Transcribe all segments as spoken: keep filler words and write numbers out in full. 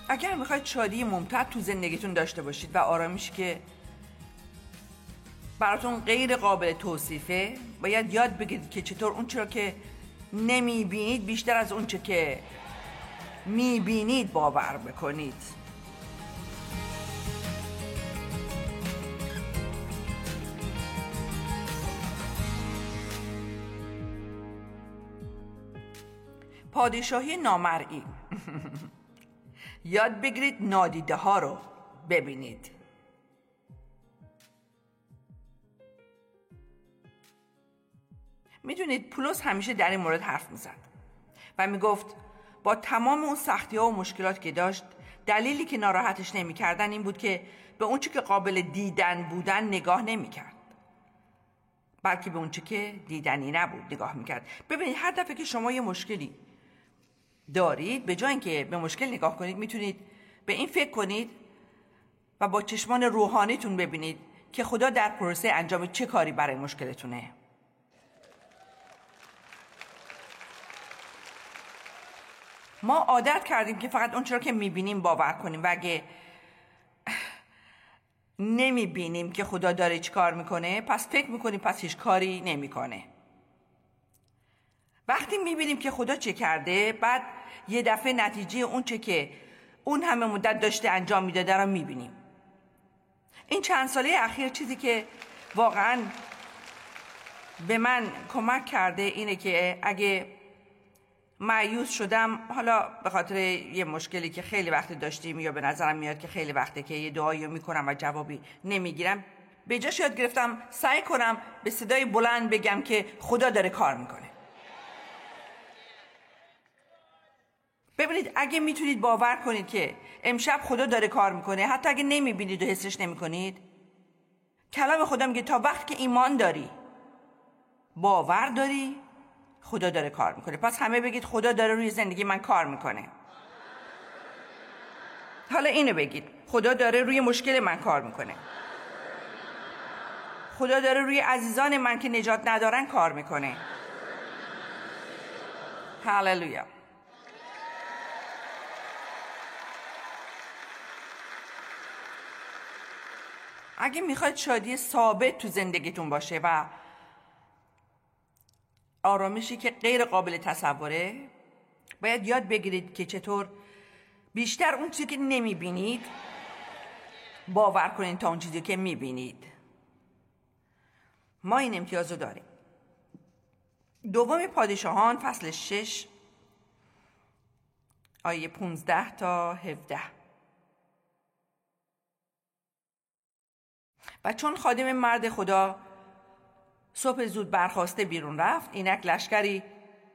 اگر میخواید شادی ممتد تو زندگیتون داشته باشید و آرامشی که براتون غیر قابل توصیفه، باید یاد بگیرید که چطور اون چرا که نمیبینید بیشتر از اون چه که میبینید باور بکنید. پادشاهی نامرئی. یاد بگیرید نادیده ها رو ببینید. میدونید پولس همیشه در این مورد حرف میزد و میگفت با تمام اون سختی ها و مشکلات که داشت، دلیلی که ناراحتش نمیکردن این بود که به اون چی که قابل دیدن بودن نگاه نمیکرد، بلکه به اون چی که دیدنی نبود نگاه میکرد. ببینید هر دفعه که شما یه مشکلی دارید، به جای اینکه به مشکل نگاه کنید، میتونید به این فکر کنید و با چشمان روحانیتون ببینید که خدا در پروسه انجام چه کاری برای مشکلتونه. ما عادت کردیم که فقط اون چرا که میبینیم باور کنیم و اگه نمیبینیم که خدا داره چی کار میکنه، پس فکر میکنیم پس هیچ کاری نمیکنه. وقتی میبینیم که خدا چه کرده، بعد یه دفعه نتیجه اون چه که اون همه مدت داشته انجام میداده رو میبینیم. این چند ساله اخیر چیزی که واقعا به من کمک کرده اینه که اگه مایوس شدم، حالا به خاطر یه مشکلی که خیلی وقت داشتیم یا به نظرم میاد که خیلی وقته که یه دعایی میکنم و جوابی نمیگیرم، به جاش یاد گرفتم سعی کنم به صدای بلند بگم که خدا داره کار میکنه. ببینید اگه میتونید باور کنید که امشب خدا داره کار میکنه، حتی اگه نمیبینید و حسش نمیکنید، کلام خدا میگه تا وقتی که ایمان داری، باور داری، خدا داره کار میکنه. پس همه بگید خدا داره روی زندگی من کار میکنه. حالا اینو بگید، خدا داره روی مشکل من کار میکنه. خدا داره روی عزیزان من که نجات ندارن کار میکنه. هللویا. اگه میخواید شادی ثابت تو زندگیتون باشه و آرامشی که غیر قابل تصوره، باید یاد بگیرید که چطور بیشتر اون چیزی که نمیبینید باور کنید تا اون چیزی که میبینید. ما این امتیاز رو داریم. دوم پادشاهان فصل شش آیه پونزده تا هفده. و چون خادم مرد خدا صبح زود برخاسته بیرون رفت، اینک لشکری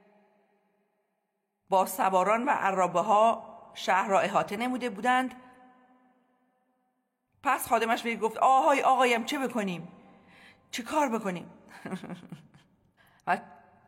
با سواران و عرابه ها شهر را احاطه نموده بودند. پس خادمش به گفت آهای آقایم چه بکنیم؟ چه کار بکنیم؟ و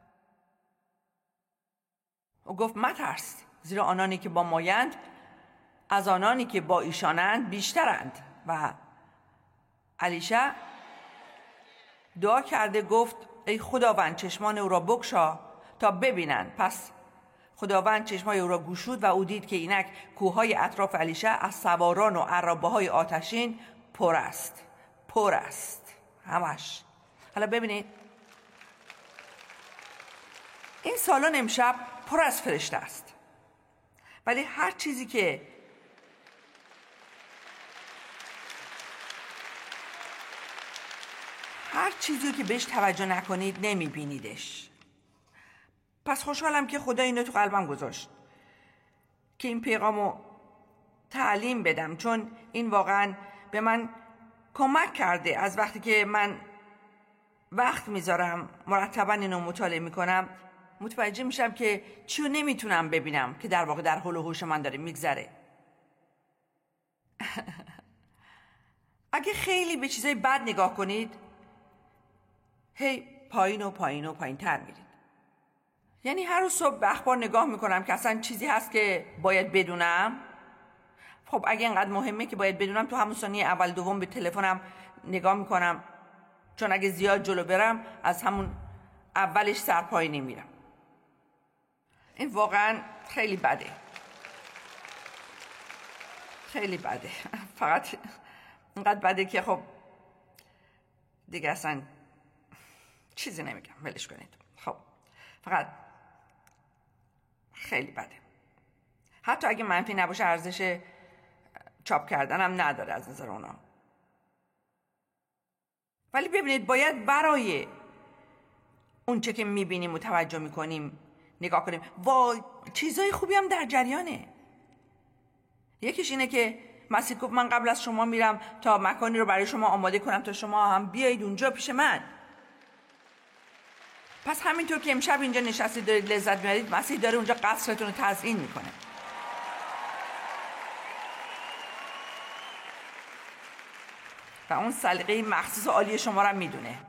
او گفت مترس، زیرا آنانی که با مایند از آنانی که با ایشانند بیشترند. و الیشع دعا کرده گفت ای خداوند چشمان او را بگشا تا ببینند. پس خداوند چشمای او را گشود و او دید که اینک کوههای اطراف الیشع از سواران و عرابه های آتشین پر است. پر است همش. حالا ببینید این سالن امشب پر از فرشته است، ولی هر چیزی که هر چیزی که بهش توجه نکنید نمیبینیدش. پس خوشحالم که خدا اینو تو قلبم گذاشت که این پیغامو تعلیم بدم، چون این واقعا به من کمک کرده. از وقتی که من وقت میذارم مرتبا اینو مطالعه میکنم، متوجه میشم که چیو نمیتونم ببینم که در واقع در حول و حوش من داره میگذره. اگه خیلی به چیزای بد نگاه کنید، هی پایین و پایین و پایین تر میرید. یعنی هر روز صبح به اخبار نگاه میکنم که اصلا چیزی هست که باید بدونم. خب اگه اینقدر مهمه که باید بدونم، تو همون ثانیه اول دوم به تلفنم نگاه میکنم، چون اگه زیاد جلو برم از همون اولش سرپایی نمیرم. این واقعا خیلی بده. خیلی بده. فقط اینقدر بده که خب دیگه اصلا چیزی نمیگم، ولش کنید. خب فقط خیلی بده. حتی اگه منفی نباشه ارزش چاپ کردن هم نداره از نظر اونا. ولی ببینید باید برای اون چه که میبینیم و توجه میکنیم نگاه کنیم. وای چیزای خوبی هم در جریانه. یکیش اینه که مسیح گفت من قبل از شما میرم تا مکانی رو برای شما آماده کنم تا شما هم بیایید اونجا پیش من. پس همینطور که امشب اینجا نشستید دارید لذت میبرید، مسیح داره اونجا قصرتون رو تزیین میکنه. و اون سلیقه مخصوص و عالی شما رو میدونه.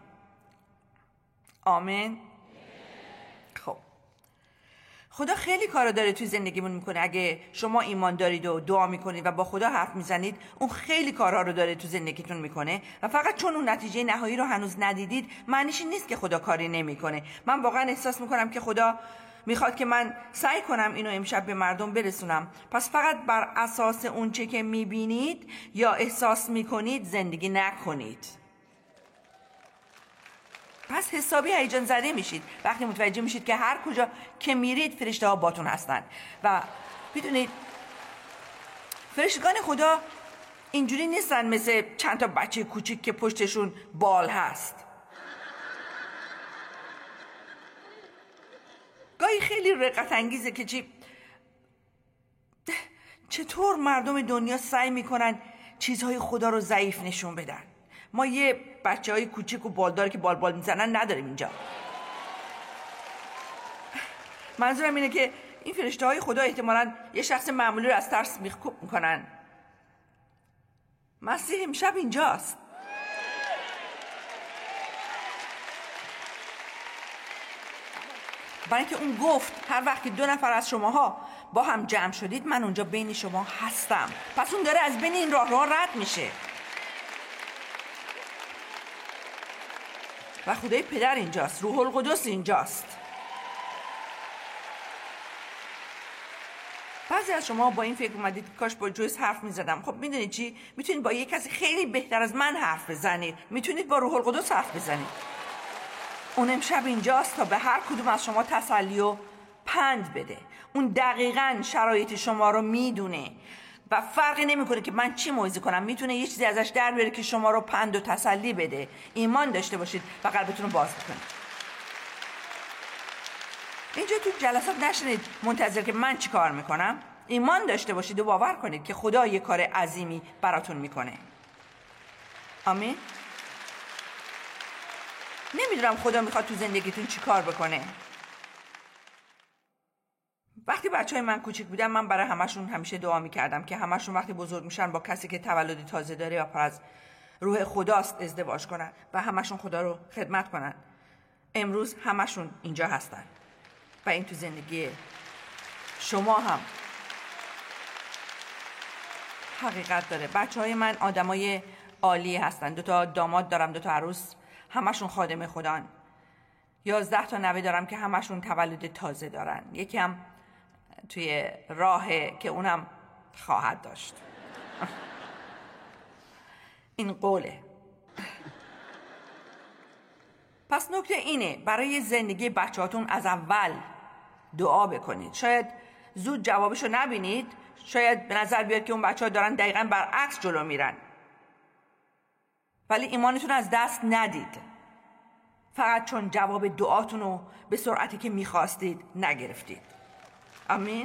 آمین. خب خدا خیلی کارا داره توی زندگیمون میکنه. اگه شما ایمان دارید و دعا میکنید و با خدا حرف میزنید، اون خیلی کارا رو داره تو زندگیتون میکنه و فقط چون اون نتیجه نهایی رو هنوز ندیدید معنیش این نیست که خدا کاری نمیکنه. من واقعا احساس میکنم که خدا میخواد که من سعی کنم اینو امشب به مردم برسونم. پس فقط بر اساس اون چه که میبینید یا احساس میکنید زندگی نکنید. پس حسابی هیجان زده میشید وقتی متوجه میشید که هر کجا که میرید فرشته ها باتون هستن. و بدونید فرشتگان خدا اینجوری نیستن مثل چند تا بچه کوچیک که پشتشون بال هست. گاهی خیلی رقت انگیزه که چی چطور مردم دنیا سعی میکنن چیزهای خدا رو ضعیف نشون بدن. ما یه بچه های کوچیک و بالدار که بال بال میزنن نداریم اینجا. منظورم اینه که این فرشته های خدا احتمالاً یه شخص معمولی رو از ترس میخکوب میکنن. مسیح امشب اینجاست. برای اینکه اون گفت هر وقت که دو نفر از شماها با هم جمع شدید من اونجا بین شما هستم. پس اون داره از بین این راه راه رد میشه. و خدای پدر اینجاست، روح القدس اینجاست. بعضی از شما با این فکر اومدید کاش با جویس حرف میزدم. خب میدونید چی؟ میتونید با یک کسی خیلی بهتر از من حرف بزنید. میتونید با روح القدس حرف بزنید. اون امشب اینجاست تا به هر کدوم از شما تسلی و پند بده. اون دقیقاً شرایط شما رو میدونه و فرقی نمیکنه که من چی موعظه کنم. میتونه یه چیزی ازش در بیاره که شما رو پند و تسلی بده. ایمان داشته باشید و قلبتون رو باز کنید. اینجا تو جلسات نشینید منتظر که من چی کار میکنم. ایمان داشته باشید و باور کنید که خدا یه کار عظیمی براتون میکنه. آمین. نمیدونم خدا میخواد تو زندگیتون چی کار بکنه. وقتی بچه های من کوچیک بودن من برای همشون همیشه دعا میکردم که همشون وقتی بزرگ میشن با کسی که تولد تازه داره یا پر از روح خداست ازدواج کنن و همشون خدا رو خدمت کنن. امروز همشون اینجا هستن و این تو زندگی شما هم حقیقت داره. بچه های من آدمای عالی هستن. دو تا داماد دارم، دو تا عروس، همشون خادم خدان. یازده تا نوه دارم که همشون تولد تازه دارن. یکی هم توی راهه که اونم خواهد داشت. این قوله. پس نکته اینه برای زندگی بچه‌هاتون از اول دعا بکنید. شاید زود جوابشو نبینید، شاید به نظر بیاد که اون بچه‌ها دارن دقیقاً برعکس جلو میرن، ولی ایمانتون از دست ندید فقط چون جواب دعاتون رو به سرعتی که میخواستید نگرفتید. آمین.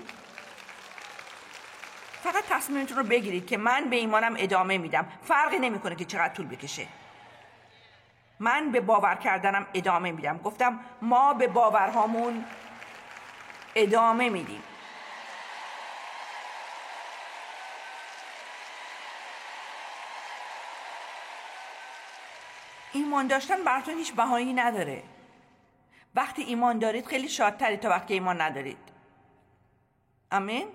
فقط تصمیمتون رو بگیرید که من به ایمانم ادامه میدم. فرقی نمیکنه که چقدر طول بکشه. من به باور کردنم ادامه میدم. گفتم ما به باورهامون ادامه میدیم. ایمان داشتن براتون هیچ بهانه‌ای نداره. وقتی ایمان دارید خیلی شادترید تا وقتی ایمان ندارید. آمین.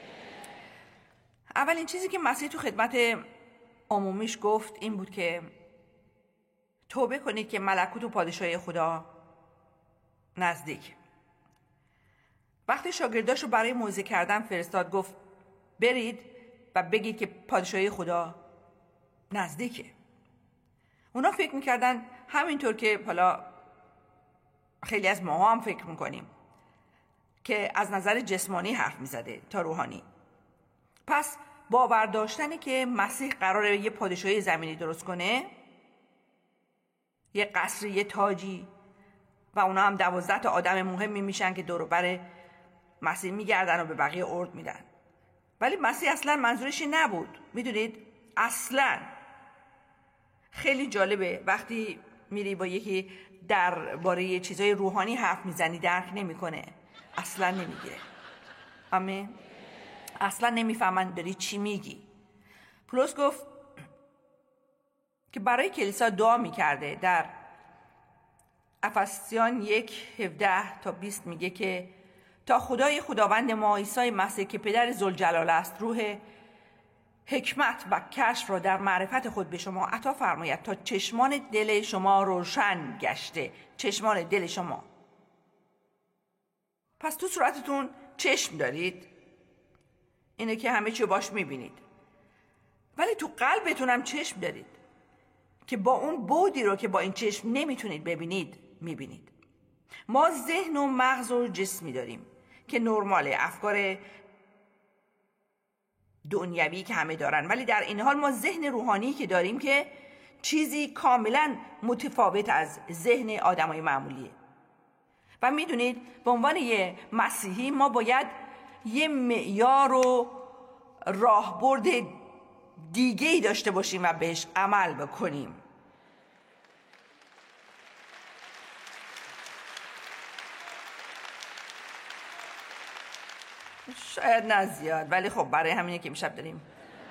اولین چیزی که مسیح تو خدمت عمومیش گفت این بود که توبه کنید که ملکوت و پادشاهی خدا نزدیک. وقتی شاگرداشو برای موعظه کردن فرستاد گفت برید و بگید که پادشاهی خدا نزدیکه. اونا فکر میکردن همینطور که حالا خیلی از ماها هم فکر میکنیم که از نظر جسمانی حرف میزده تا روحانی. پس باور داشتنی که مسیح قراره یه پادشاهی زمینی درست کنه، یه قصری، یه تاجی، و اونا هم دوازده تا آدم مهمی میشن که دور و بر مسیح میگردن و به بقیه ارد میدن. ولی مسیح اصلا منظورش نبود. میدونید اصلا خیلی جالبه وقتی میری با یکی درباره چیزای روحانی حرف میزنی درک نمیکنه، اصلا نمیگیره. آمین. اصلا نمیفهمن داری چی میگی. پولس گفت که برای کلیسا دعا میکرده. در افسیان یک هفده تا بیست میگه که تا خدای خداوند ما عیسی مسیح که پدر ذوالجلال است روح حکمت و کشف را در معرفت خود به شما عطا فرماید تا چشمان دل شما روشن گشته. چشمان دل شما. پس تو صورتتون چشم دارید، اینه که همه چی باش میبینید، ولی تو قلبتون هم چشم دارید که با اون بودی رو که با این چشم نمیتونید ببینید میبینید. ما ذهن و مغز و جسمی داریم که نرماله، افکار دنیوی که همه دارن، ولی در این حال ما ذهن روحانی که داریم که چیزی کاملا متفاوت از ذهن آدمای معمولیه. و میدونید به عنوان یه مسیحی ما باید یه معیار و راهبرد دیگه‌ای داشته باشیم و بهش عمل بکنیم. شاید نه زیاد، ولی خب برای همینه که امشب داریم.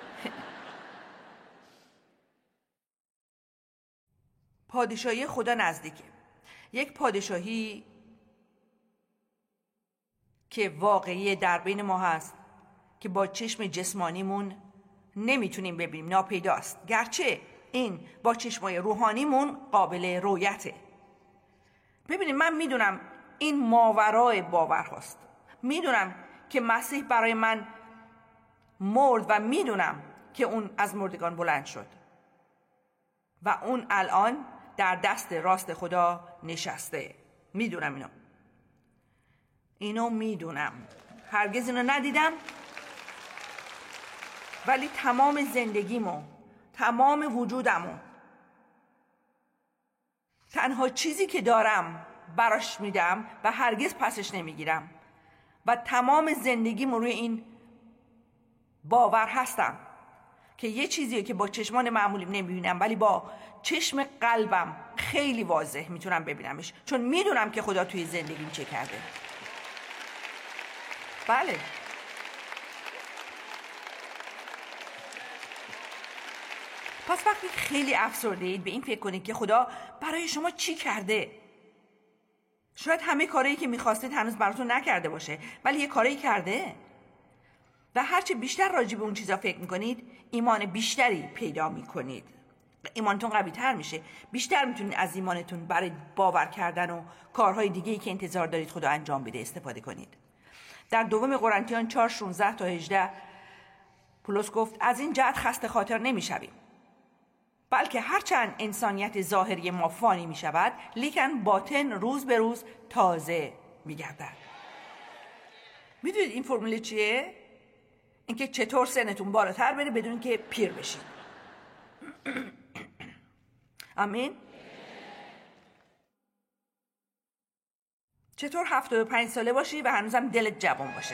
پادشاهی خدا نزدیکه. یک پادشاهی که واقعی در بین ما هست که با چشم جسمانیمون نمیتونیم ببینیم، ناپیداست، گرچه این با چشمای روحانیمون قابل رؤیته. ببینید من میدونم این ماورای باور هست، میدونم که مسیح برای من مرد و میدونم که اون از مردگان بلند شد و اون الان در دست راست خدا نشسته. میدونم اینو اینو میدونم، هرگز اینو ندیدم، ولی تمام زندگیمو، تمام وجودمو، تنها چیزی که دارم براش میدم و هرگز پسش نمیگیرم و تمام زندگیمو روی این باور هستم که یه چیزیه که با چشمان معمولیم نمیبینم، ولی با چشم قلبم خیلی واضح میتونم ببینمش، چون میدونم که خدا توی زندگیم چه کرده. بله. پس وقتی خیلی افسرده اید به این فکر کنید که خدا برای شما چی کرده. شاید همه کارهایی که میخواستید هنوز براتون نکرده باشه، ولی یه کاری کرده. و هرچه بیشتر راجع به اون چیزا فکر میکنید ایمان بیشتری پیدا میکنید، ایمانتون قوی تر میشه، بیشتر میتونید از ایمانتون برای باور کردن و کارهای دیگه‌ای که انتظار دارید خدا انجام بده استفاده کنید. در دوم قرنتیان چهار شانزده تا هجده پولس گفت از این جهت خسته خاطر نمیشویم، بلکه هرچند انسانیت ظاهری ما فانی می شود، لیکن باطن روز به روز تازه می گردد. می دونید این فرموله چیه؟ اینکه چطور سنتون بالاتر بره بدون که پیر بشید. آمین. چطور هفتاد و پنج ساله باشی و هنوزم دلت جوان باشه.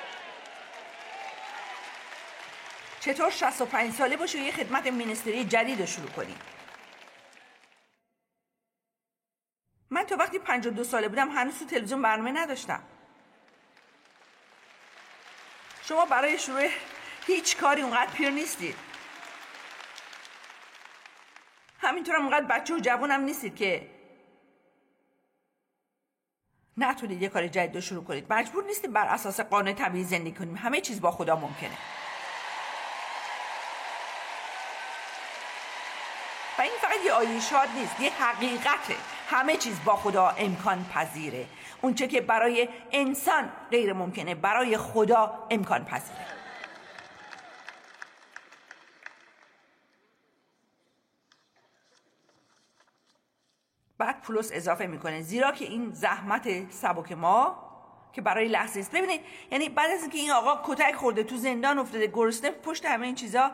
چطور شصت و پنج ساله باشی و یه خدمت مینیستری جدید رو شروع کنی. من تا وقتی پنجاه و دو ساله بودم هنوز تو تلویزیون برنامه نداشتم. شما برای شروع هیچ کاری اونقدر پیر نیستید. همینطور هم اونقدر بچه و جوانم نیستید که نتونید یه کار جدید رو شروع کنید. مجبور نیستید بر اساس قانون طبیعی زندگی کنیم. همه چیز با خدا ممکنه. و این فقط یه آیه شاد نیست، یه حقیقته. همه چیز با خدا امکان پذیره. اون چه که برای انسان غیر ممکنه برای خدا امکان پذیره. بعد پلس اضافه میکنه زیرا که این زحمت سبک ما که برای لحظه است. ببینید یعنی بعد از اینکه این آقا کتک خورده، تو زندان افتاده، گرسنه، پشت همه این چیزا،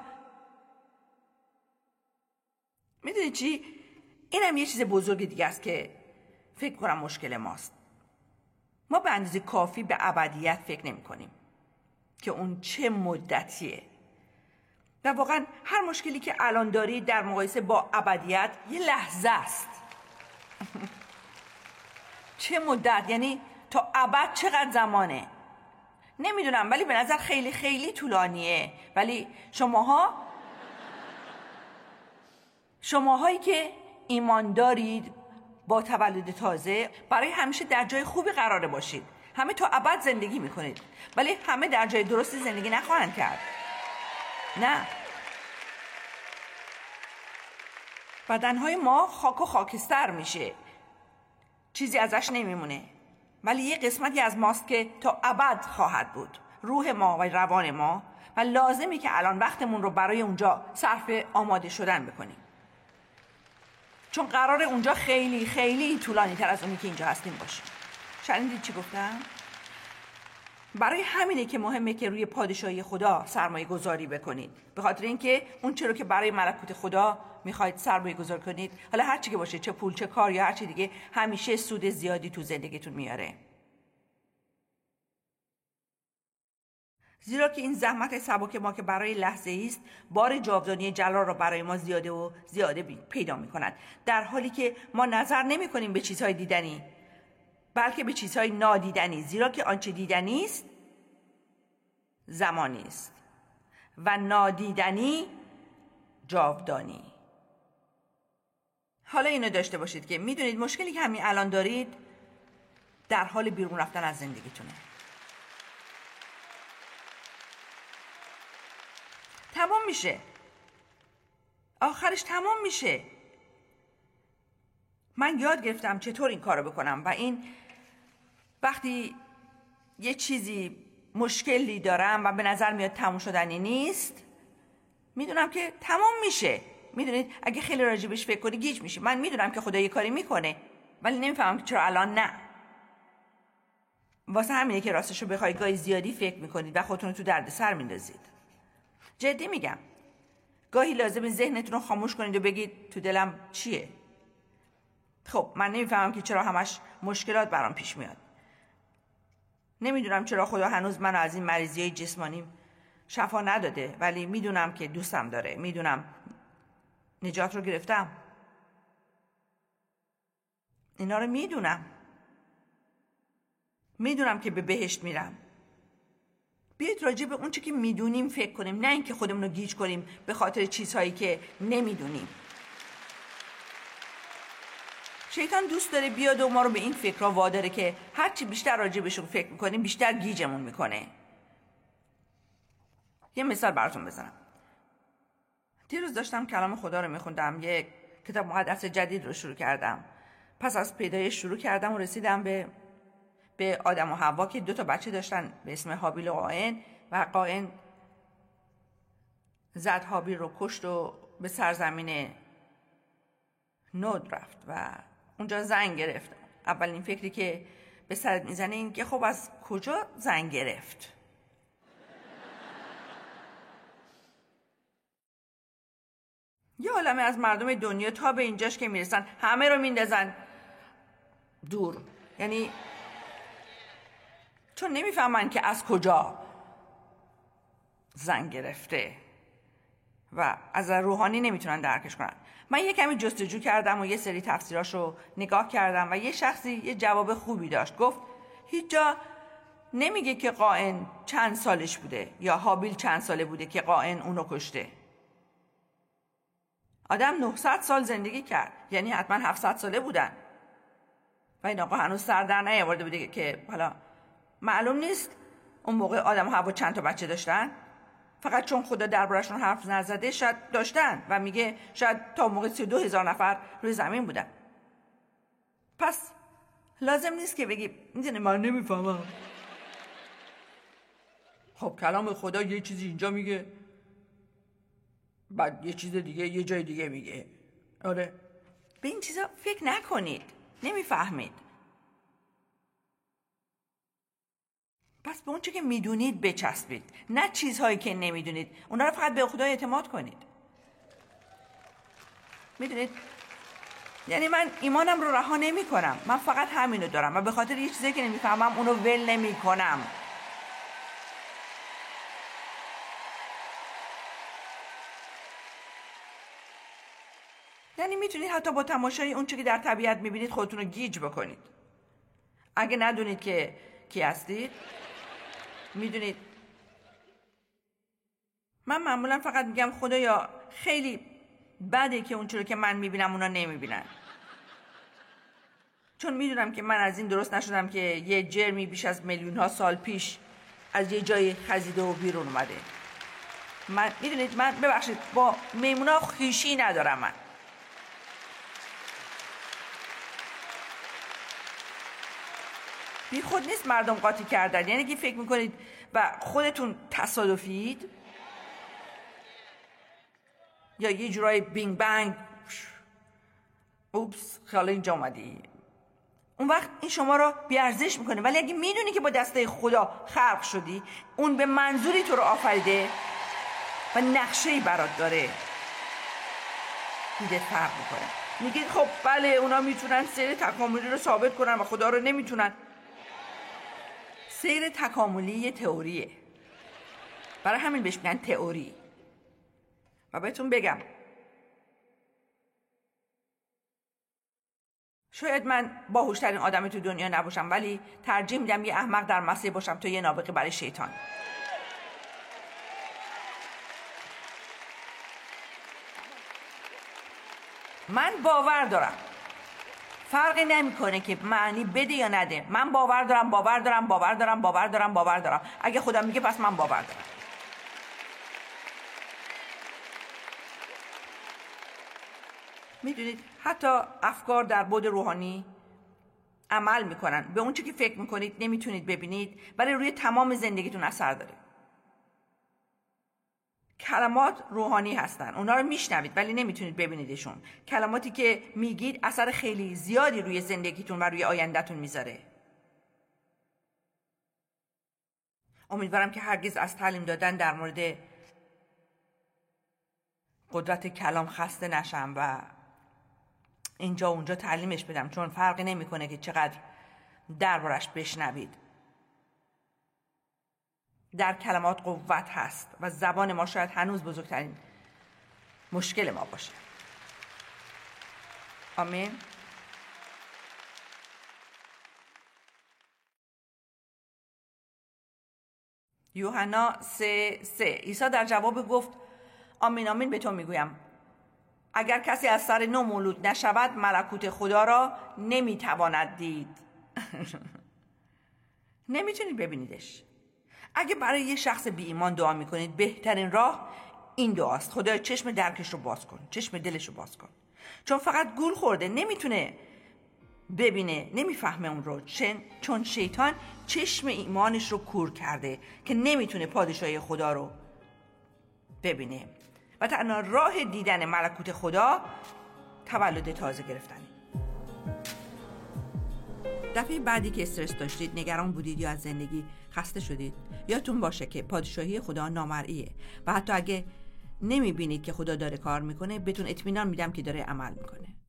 میدونید چی؟ این هم یه چیز بزرگ دیگه است که فکر کنم مشکل ماست. ما به اندازه کافی به ابدیت فکر نمی کنیم که اون چه مدتیه و واقعا هر مشکلی که الان داری در مقایسه با ابدیت یه لحظه است. چه مدت؟ یعنی تا ابد چقدر زمانه؟ نمیدونم، ولی به نظر خیلی خیلی طولانیه. ولی شماها شماهایی که ایمان دارید با تولد تازه برای همیشه در جای خوبی قراره باشید. همه تا ابد زندگی میکنید، ولی همه در جای درستی زندگی نخواهند کرد. نه، بدنهای ما خاک و خاکستر میشه، چیزی ازش نمیمونه، ولی یه قسمتی از ماست که تا ابد خواهد بود، روح ما و روان ما، و لازمی که الان وقتمون رو برای اونجا صرف آماده شدن بکنیم، چون قراره اونجا خیلی خیلی طولانی تر از اونی که اینجا هستیم باشه. شنیدید چی گفتم؟ برای همینه که مهمه که روی پادشاهی خدا سرمایه گذاری بکنید، به خاطر اینکه اون چرا که برای ملکوت خدا میخواید سرمایه گذاری کنید، حالا هر چی که باشه، چه پول چه کار یا هر چی دیگه، همیشه سود زیادی تو زندگیتون میاره. زیرا که این زحمت سبک ما که برای لحظه است، بار جاودانی جلال را برای ما زیاده و زیاده پیدا میکند، در حالی که ما نظر نمی کنیم به چیزهای دیدنی، بلکه به چیزهای نادیدنی. زیرا که آنچه دیدنی است زمانی است و نادیدنی جاودانی. حالا اینو داشته باشید که میدونید مشکلی که همین الان دارید در حال بیرون رفتن از زندگیتونه. تمام میشه، آخرش تمام میشه. من یاد گرفتم چطور این کارو بکنم و این وقتی یه چیزی مشکلی دارم و به نظر میاد تموم شدنی نیست، میدونم که تمام میشه. میدونید اگه خیلی راجبش فکر کنی گیج میشی. من میدونم که خدا یه کاری میکنه، ولی نمیفهمم که چرا الان نه. واسه همینه که راستشو بخوای گاهی زیادی فکر میکنید و خودتون رو تو دردسر میندازید. جدی میگم، گاهی لازمه ذهنتون رو خاموش کنید و بگید تو دلم چیه. خب من نمیفهمم که چرا همش مشکلات برام پیش میاد. نمیدونم چرا خدا هنوز منو از این مریضیای جسمانیم شفا نداده، ولی میدونم که دوستم داره. میدونم نجات رو گرفتم. اینا رو میدونم. میدونم که به بهشت میرم. بیایید راجع به اون چی که میدونیم فکر کنیم، نه اینکه خودمون رو گیج کنیم به خاطر چیزهایی که نمیدونیم. شیطان دوست داره بیاد و ما رو به این فکرها واداره که هرچی بیشتر راجع بهشون فکر میکنیم بیشتر گیجمون میکنه. یه مثال براتون بزنم. دیروز داشتم کلام خدا رو میخوندم، یک کتاب مقدس جدید رو شروع کردم. پس از پیدایش شروع کردم و رسیدم به به آدم و حوا که دو تا بچه داشتن به اسم هابیل و قائن، و قائن زد هابیل رو کشت و به سرزمین نود رفت و اونجا زن گرفت. اولین فکری که به سرت میزنه این که خب از کجا زن گرفت؟ یه عالمه از مردم دنیا تا به اینجاش که میرسن همه رو میندازن دور، یعنی چون نمیفهمن که از کجا زن گرفته و از روحانی نمیتونن درکش کنن. من یه کمی جستجو کردم و یه سری تفسیراشو نگاه کردم و یه شخصی یه جواب خوبی داشت. گفت هیچ جا نمیگه که قائن چند سالش بوده یا هابیل چند ساله بوده که قائن اونو کشته. آدم نهصد سال زندگی کرد، یعنی حتما هفتصد ساله بودن و این آقا هنوز سر در نیاورده بوده که حالا معلوم نیست اون موقع آدم و حوا چند تا بچه داشتن، فقط چون خدا دربارشون حرف نزده شاید داشتن و میگه شاید تا موقع سی و دو هزار نفر روی زمین بودن. پس لازم نیست که بگی میدونی من نمیفهمم. خب کلام خدا یه چیزی اینجا میگه، بعد یه چیز دیگه یه جای دیگه میگه. آره به این چیزا فکر نکنید، نمیفهمید. پس به اون چی که میدونید بچسبید، نه چیزهایی که نمیدونید. اونا رو فقط به خدا اعتماد کنید. میدونید، یعنی من ایمانم رو رها نمی کنم، من فقط همینو دارم و به خاطر یه چیزی که نمیفهمم اونو ول نمی کنم. یعنی میتونید حتی با تماشای اون چی که در طبیعت میبینید خودتون رو گیج بکنید. اگه ندونید که کی هستید، میدونید من معمولا فقط میگم خدایا خیلی بده که اون چیزی که من میبینم اونا نمیبینن، چون میدونم که من از این درست نشدم که یه جرمی بیش از میلیون ها سال پیش از یه جای خزیده و بیرون اومده. من میدونید، من ببخشید با میمونا خویشی ندارم. من بی خود نیست مردم قاطی کردن. یعنی که فکر میکنید و خودتون تصادفید یا یه جورای بینگ بنگ اوپس خیلی اینجا اومدی، اون وقت این شما رو بیارزش میکنه. ولی اگه میدونی که با دسته خدا خلق شدی، اون به منظوری تو رو آفریده و نقشه‌ای برات داره، دیده فرق میکنه. میگید خب بله اونا میتونن سیر تکاملی رو ثابت کنن و خدا رو نمیتونن. سیر تکاملی یه تئوریه، برای همین بهش میگن تئوری. و بهتون بگم شاید من باهوشترین آدمی تو دنیا نباشم، ولی ترجیح میدم یه احمق در مسیح باشم تا یه نابغه برای شیطان. من باور دارم، فرقی نمیکنه که معنی بده یا نده. من باور دارم، باور دارم، باور دارم، باور دارم، باور دارم. اگه خدا میگه پس من باور دارم. میدونید حتی افکار در بعد روحانی عمل میکنن. به اون چی که فکر میکنید نمیتونید ببینید، ولی روی تمام زندگیتون اثر داره. کلمات روحانی هستن، اونا رو میشنوید ولی نمیتونید ببینیدشون. کلماتی که میگید اثر خیلی زیادی روی زندگیتون و روی آیندهتون میذاره. امیدوارم که هرگز از تعلیم دادن در مورد قدرت کلام خسته نشم و اینجا اونجا تعلیمش بدم، چون فرقی نمیکنه که چقدر دربارش بشنوید. در کلمات قوت هست و زبان ما شاید هنوز بزرگترین مشکل ما باشه. آمین. یوحنا سه سه عیسی در جواب گفت آمین آمین به تو میگویم اگر کسی از سر نو مولود نشود ملکوت خدا را نمیتواند دید. نمیتونید ببینیدش. اگه برای یه شخص بی ایمان دعا میکنید، بهترین راه این دعاست: خدایا چشم درکش رو باز کن، چشم دلش رو باز کن، چون فقط گول خورده، نمیتونه ببینه، نمیفهمه اون رو، چون شیطان چشم ایمانش رو کور کرده که نمیتونه پادشاهی خدا رو ببینه. و تنها راه دیدن ملکوت خدا تولد تازه گرفتنه. دفعه بعدی که استرس داشتید، نگران بودید یا از زندگی خسته شدید، یادتون باشه که پادشاهی خدا نامرئیه و حتی اگه نمیبینید که خدا داره کار میکنه، بهتون اطمینان میدم که داره عمل میکنه.